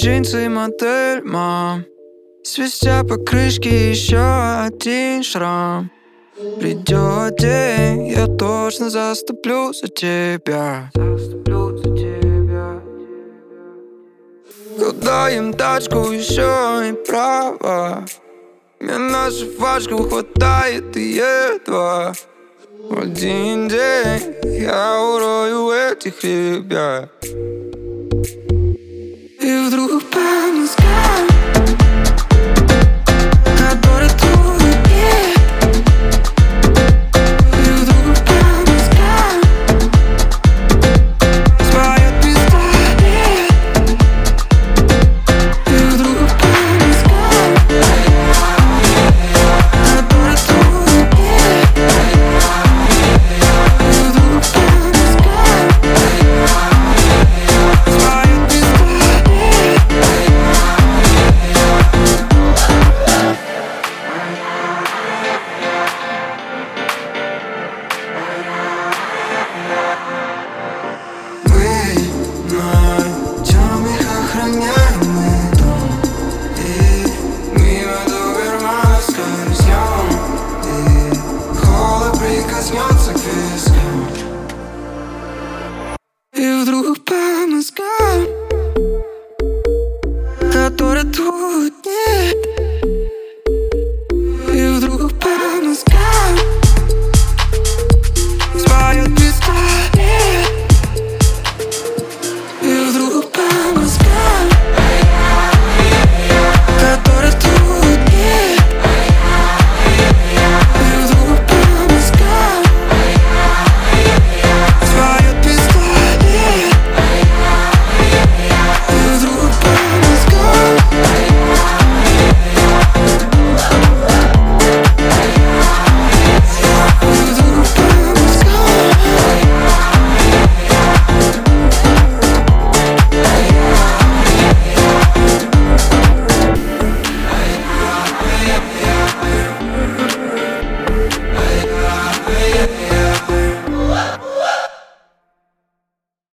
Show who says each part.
Speaker 1: джинсы модель, мам. Свистя по крышке еще один шрам. Придет день, я точно заступлю за тебя. Кудаем тачку, еще и права. Мне на жвачку хватает и едва. В один день я урою этих ребят. И вдруг по мозгам